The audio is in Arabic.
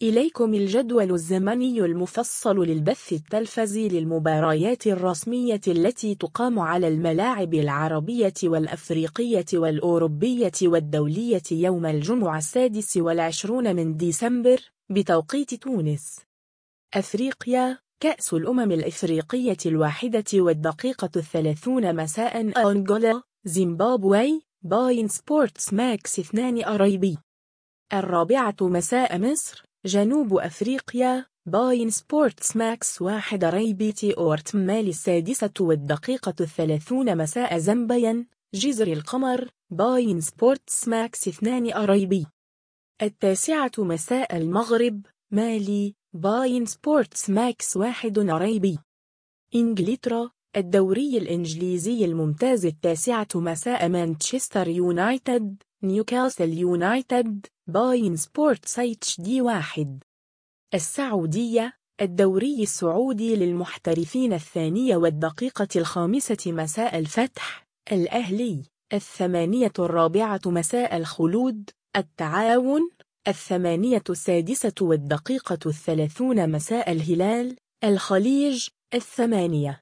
إليكم الجدول الزمني المفصل للبث التلفزي للمباريات الرسمية التي تقام على الملاعب العربية والأفريقية والأوروبية والدولية يوم الجمعة 26 من ديسمبر بتوقيت تونس. أفريقيا، كأس الأمم الإفريقية 1:30 مساء. أنغولا، زيمبابوي، باين سبورتس ماكس 2 أريبي. 4 مساء مصر، جنوب أفريقيا، باين سبورتس ماكس 1 أريبي. تيورت مالي 6:30 مساء. زامبيا، جزر القمر، باين سبورتس ماكس 2 أريبي. 9 مساء المغرب، مالي، باين سبورتس ماكس 1 أريبي. إنجلترا، الدوري الإنجليزي الممتاز 9 مساء. مانشستر يونايتد، نيوكاسل يونايتد، باين سبورتس HD 1. السعودية، الدوري السعودي للمحترفين 2:05 مساء. الفتح، الأهلي، 8:04 مساء. الخلود، التعاون، 8:06 مساء. الهلال، الخليج، 8.